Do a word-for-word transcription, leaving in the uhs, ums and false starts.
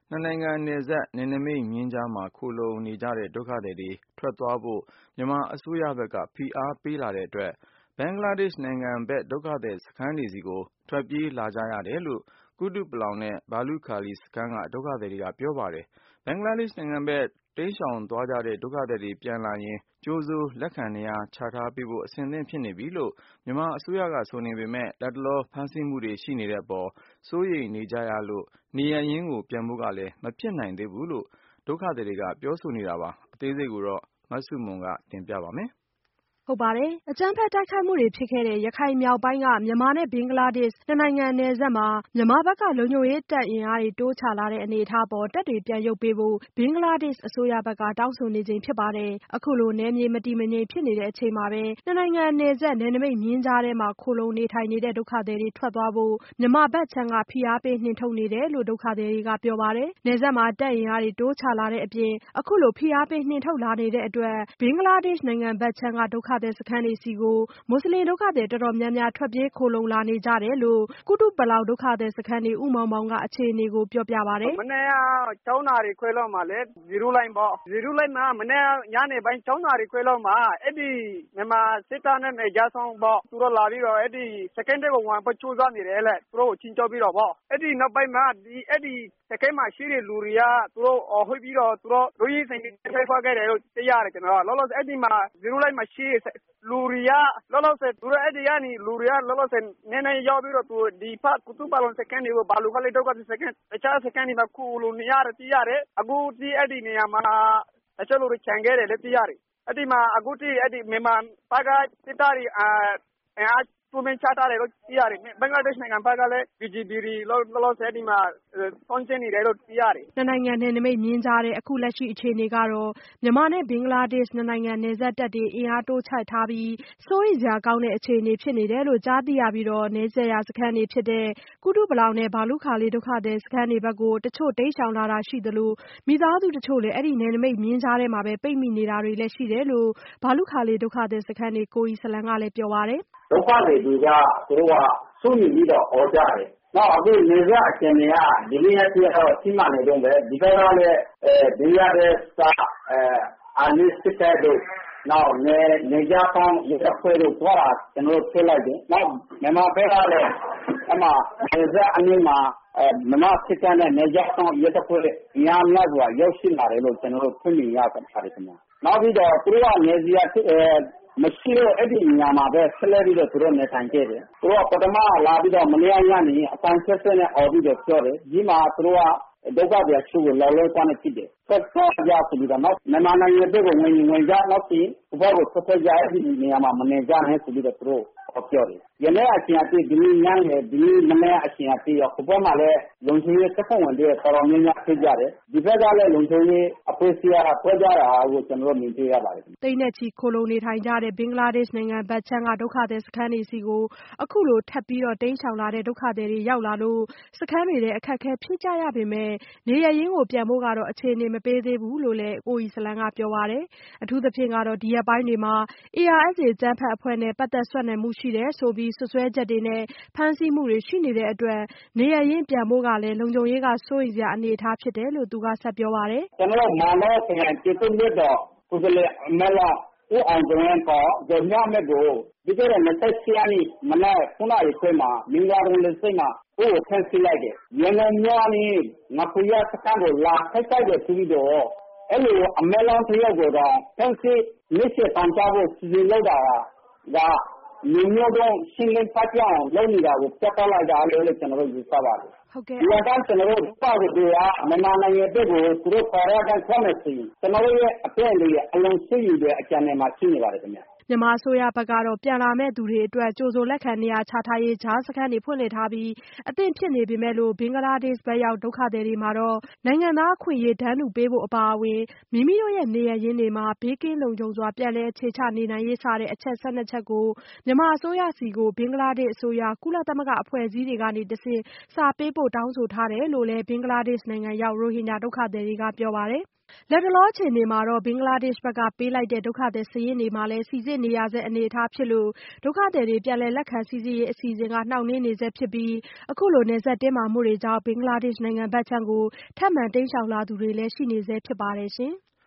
နှစ်နိုင်ငံနယ်စပ်နယ်နိမိတ်မျဉ်းကြားမှာခိုလှုံနေကြတဲ့ဒုက္ခသည်တွေထွက်သွားဖို့မြန်မာအစိုးရဘက်ကဖိအားပေးလာတဲ့အတွက်ဘင်္ဂလားဒေ့ရှ်နိုင်ငံဘက်ဒုက္ခသည်စခန်းတွေဆီကိုထွက်ပြေးလာကြရတယ်လို့ကုတုပလောင်နဲ့ဘာလုခါလီစခန်းကဒုက္ခသည်တွေကပြောပါတယ်။ဘင်္ဂလားဒေ့ရှ်နိုင်ငံဘက်တိမ်းရှောင်သွားကြတဲ့ဒုက္ခသည်တွေပြန်လာရင်ကြိုဆိုလက်ခံနေရာချထားပေးဖို့အဆင်သင့်ဖြစ်နေပြီလို့မြန်မာအစိုးရကဆိုနေပေမဲ့လတ်တလောဖမ်းဆီးမှုတွေရှိနေတဲ့အပေါ်စိုးရိမ်နေကြရလို့နေရပ်ရင်းကိုပြန်ဖို့ကလည်းမဖြစ်နိုင်သေးဘူးလို့ဒုက္ခသည်တွေကပြောဆိုနေတာပါ။အသေးစိတ်ကိုတော့မဆုမွန်ကတင်ပြပါမယ်။ဟုတ်ပါတယ်။အကြမ်းဖက်တိုက်ခိုက်မှုတွေဖြစ်ခဲ့တဲ့ရခိုင်မြောက်ပိုင်းကမြန်မာနဲ့ဘင်္ဂလားဒေ့ရှ်နှစ်နိုင်ငံနယ်စပ်မှာမြန်မာဘက်ကလုံခြုံရေးတပ်အင်အားတွေတိုးချလာတဲ့အနေအထားပေါ်တပ်တွေပြန်ရုပ်ပေးဖို့ဘင်္ဂလားဒေ့ရှ်အစိုးရဘက်ကတောင်းဆိုနေချိန်ဖြစ်ပါတယ်။အခုလိုနယ်မြေမတည်မငြိမ်ဖြစ်နေတဲ့အချိန်မှာပဲနှစ်နိုင်ငံနယ်စပ်နယ်နိမိတ်မျဉ်းကြားထဲမှာခိုလုံနေထိုင်နေတဲ့ဒုက္ခသည်တွေထွက်သွားဖို့မြန်မာဘက်ခြမ်းကဖိအားပေးနှင်ထုတ်နေတယ်လို့ဒုက္ခသည်တွေကပြောပါတယ်။နယ်စပ်မှာတပ်အင်အားတွေတိုးချလာတဲ့အပြင်အခုလိုဖိအားပေးနှင်ထုတ်လာနေတဲ့အတွက်ဘင်္ဂလားဒေ့ရှ်နိုင်ငံဘက်ခြမ်းကဒုက္ခသည်စခန်းတွေစီကိုမွတ်စလင်ဒုက္ခသည်တော်တော်များများထွက်ပြေးခိုလုံလာနေကြတယ်လို့ကုတုပလောင်ဒုက္ခသည်စခန်းနေဦးမောင်မောင်ကအခြေအနေကိုပြောပြပါတယ်။မနေ့က၆နာရီခွဲလောက်မှာလေဇီရုလိုင်းပေါ့ဇီရုလိုင်းမှာမနေ့ညနေပိုင်း၆နာရီခွဲလောက်မှာအဲ့ဒီမြန်မာစစ်တပ်နဲ့နေကြဆောင်ပေါ့သူတို့လာပြီးတော့အဲ့ဒီစခန်းတွေကိုဝင်ဖို့ကြိုးစားနေတယ်လေသူတို့ချင်းကြောပြီးတော့ပေါ့အဲ့ဒီနောက်ပိုင်းမှာဒီအဲ့ဒီစခန်းမှာရှိတဲ့လူတွေကသူတို့အော်ဟစ်ပြီးတော့သူတို့လူကြီးစိန်တွေထွက်ခဲ့တယ်လို့သိရတယ်ကျွန်တော်လောလောဆယ်အဲ့ဒီမှာဇီရုလိုင်းမှာရှိလူတွေကလောလောဆယ်သူတို့အဲ့ဒီကနေလူတွေကလောလောဆယ်နည်းနည်းရောက်ပြီးတော့သူဒီဖက်ကုတုပလောင်စခန်းတွေကိုဘာလို့ခလေးတော့ကစခန်းတခြားစခန်းတွေမှာခုလိုနေရတယ်သိရတယ်အခုဒီအဲ့ဒီနေရာမှာတချို့လူတွေခြံခဲ့တယ်လည်းသိရတယ်အဲ့ဒီမှာအခုဒီအဲ့ဒီမြန်မာဘက်ကစစ်သားတွေအာအားသူမင်းချထားတယ်လို့သိရတယ်ဘင်္ဂလားဒေ့ရှ်နိုင်ငံဘက်ကလည်း B G B တွေလောလောဆယ်ဒီမှာဆွန်ဆင်းနေတယ်လို့သိရတယ်နှစ်နိုင်ငံနယ်နိမိတ်မြင်းကြားတဲ့အခုလက်ရှိအခြေအနေကတော့မြန်မာနဲ့ဘင်္ဂလားဒေ့ရှ်နှစ်နိုင်ငံနယ်စပ်တပ်တွေအင်အားတိုးချထားပြီးစိုးရိမ်စရာကောင်းတဲ့အခြေအနေဖြစ်နေတယ်လို့ကြားသိရပြီးတော့နယ်စပ်ရာစခန်းတွေဖြစ်တဲ့ကုတုပလောင်နဲ့ဘာလုခါလီဒုက္ခသည်စခန်းတွေဘက်ကိုတချို့တိမ်းရှောင်လာတာရှိသလိုမိသားစုတချို့လည်းအဲ့ဒီနယ်နိမိတ်မြင်းကြားထဲမှာပဲပိတ်မိနေတာတွေလည်းရှိတယ်လို့ဘာလုခါလီဒုက္ခသည်စခန်းနေကိုကြီးစလန်ကလည်းပြောပါတယ်ဒုက္ခတွေတွေကသူတို့ကစိုးရိမ်ပြီးတော့អော်ကြတယ်နောက်အခုနေရအချိန်တွေကဒီနေ့ရက်တော့ရှိမှနေတော့ပဲဒီဘက်ကလည်းအဲဒီရတဲ့စာအဲအာလစ်စစ်တဲ့တို့နောက်နေနေကြဆောင်ရတဲ့ဖွဲ့တို့သွားတာကျွန်တော်ထိလိုက်တယ်နောက်မြန်မာဘက်ကလည်းအမှနေစအနည်းမှာအဲမမစစ်တဲ့နေကြဆောင်ရတဲ့ဖွဲ့ညာများစွာရောက်ရှိလာတယ်လို့ကျွန်တော်တို့ဖွင့်ပြရပါတယ်ခင်ဗျာနောက်ပြီးတော့သူတို့ကနေစရာအဲမရှိတော့အဲ့ဒီညမှာပဲဆက်လက်ပြီးတော့သူတို့နေထိုင်ခဲ့တယ်သူတို့ကပထမလာပြီးတော့မလျော်ရနေအပန်းဆက်ဆက်နဲ့အော်ပြီးတော့ပြောတယ်ဒီမှာသူတို့ကဒုက္ခပြချိုးကိုလော်လောကနေဖြစ်တယ်ဆက်ဆက်ကြဆိုပြီးတော့နောက်မြန်မာနိုင်ငံပြည်ကိုဝင်ဝင်ကြနောက်ပြီးဘောကိုဆက်ဆက်ကြအဲ့ဒီနေရာမှာမနေကြနဲ့ဆိုပြီးတော့သူတို့ပြောတယ်ယနေ့အချိန်အထိဒီညနေဒီမနေ့အချိန်အထိရောဘုရားမှာလည်းလုံခြုံရေးစက်ဖုံတွေတော်တော်များများဖြစ်ကြတယ်ဒီဘက်ကလည်းလုံခြုံရေးအဖွဲ့အစည်းအားဖွဲ့ကြတာကိုကျွန်တော်တို့မြင်တွေ့ရပါတယ်တိတ်နဲ့ချီခိုလုံနေထိုင်ကြတဲ့ဘင်္ဂလားဒေ့ရှ်နိုင်ငံဘက်ခြမ်းကဒုက္ခသည်စခန်းတွေစီကိုအခုလိုထပ်ပြီးတော့တိမ်းရှောင်လာတဲ့ဒုက္ခသည်တွေရောက်လာလို့စခန်းတွေထဲအခက်အခဲဖြစ်ကြရပေမဲ့နေရရင်းကိုပြန်ဖို့ကတော့အခြေအနေမပေးသေးဘူးလို့လည်းကိုကြီးစလန်ကပြောပါတယ်အထူးသဖြင့်ကတော့ဒီရက်ပိုင်းတွေမှာ A R S A ကျန်းဖက်အဖွဲ့နဲ့ပတ်သက်ဆက်နွယ်မှုရှိတယ်ဆိုပြီးဆွဆွဲချက်တွေနဲ့ဖမ်းဆီးမှုတွေရှိနေတဲ့အတွက်နေရရင်းပြန်ဖို့ကလည်းလုံခြုံရေးကစိုးရိမ်စရာအနေအထားဖြစ်တယ်လို့သူကဆက်ပြောပါတယ်ကျွန်တော်မောင်တော်ဆိုင်ကျေးဇူးမြတ်တော်ကိုယ်စားလှယ်အမလာဦးအောင်ကျော်ရင်တော့ဇော်မြမဲ့ကိုဒီကနေ့နှစ်ဆက်ရက်နေ့မနက်ခုနရီခွဲမှာမင်္ဂလာရုံလေးစိတ်မှာကိုယ်ကိုဖမ်းဆီးလိုက်တယ်ရန်ကုန်မြို့နေငါဖူရစကန်ကိုလာခိုက်တိုက်တယ်ပြီးတော့အဲ့လိုအမဲလောင်းတယောက်ကိုတော့ဖမ်းဆီးလက်ရှိတန်ကြဖို့စီစဉ်လောက်တာကလူမျိုးတော့ရှင်းလင်းပတ်ပြောင်းလုပ်နေတာကိုပြတ်လိုက်တာလို့ကျွန်တော်တို့ယူဆပါတယ်ဟုတ်ကဲ့ဒီကကျွန်တော်တို့ပေါ့တွေကမြန်မာနိုင်ငံပြည်ကိုသူတို့ခေါ်ရတဲ့ဆက်မယ်စီကျွန်တော်တို့ရဲ့အပြည့်အလေးအလုံးစုယူတဲ့အကြံဉာဏ်မှာရှိနေပါတယ်ခင်ဗျာမြန်မာအစိုးရဘက်ကတော့ပြန်လာမဲ့သူတွေအတွက်ကြိုဆိုလက်ခံနေရာချထားရေးဂျားစခန်းတွေဖွင့်လှစ်ထားပြီးအသင့်ဖြစ်နေပေမဲ့လို့ဘင်္ဂလားဒေ့ရှ်ဘက်ရောက်ဒုက္ခသည်တွေမှာတော့နိုင်ငံသားအခွင့်အရေးတန်းတူပေးဖို့အပါအဝင်မိမိတို့ရဲ့နေရရင်းတွေမှာဘေးကင်းလုံခြုံစွာပြန်လည်အခြေချနေနိုင်ရေးစတဲ့အချက်၁၂ချက်ကိုမြန်မာအစိုးရစီကိုဘင်္ဂလားဒေ့ရှ်အစိုးရကုလသမဂ္ဂအဖွဲ့အစည်းတွေကနေတဆင့်စာပေးပို့တောင်းဆိုထားတယ်လို့လည်းဘင်္ဂလားဒေ့ရှ်နိုင်ငံရောက်ရိုဟင်ဂျာဒုက္ခသည်တွေကပြောပါတယ်။လတ်တလောအခြေအနေမှာတော့ ဘင်္ဂလားဒေ့ရှ်ဘက်ကပေးလိုက်တဲ့ဒုက္ခသည်စာရင်းတွေမှာလည်း စိစစ်နေရဆဲအနေအထားဖြစ်လို့ ဒုက္ခသည်တွေပြန်လည်လက်ခံစိစစ်ရေးအစီအစဉ်ကနှောင့်နှေးနေဆဲဖြစ်ပြီး အခုလိုနယ်စပ်တင်းမာမှုတွေကြောင့် ဘင်္ဂလားဒေ့ရှ်နိုင်ငံဘက်ခြမ်းကို ထပ်မံတိမ်းရှောင်လာသူတွေလည်းရှိနေဆဲဖြစ်ပါတယ်ရှင်။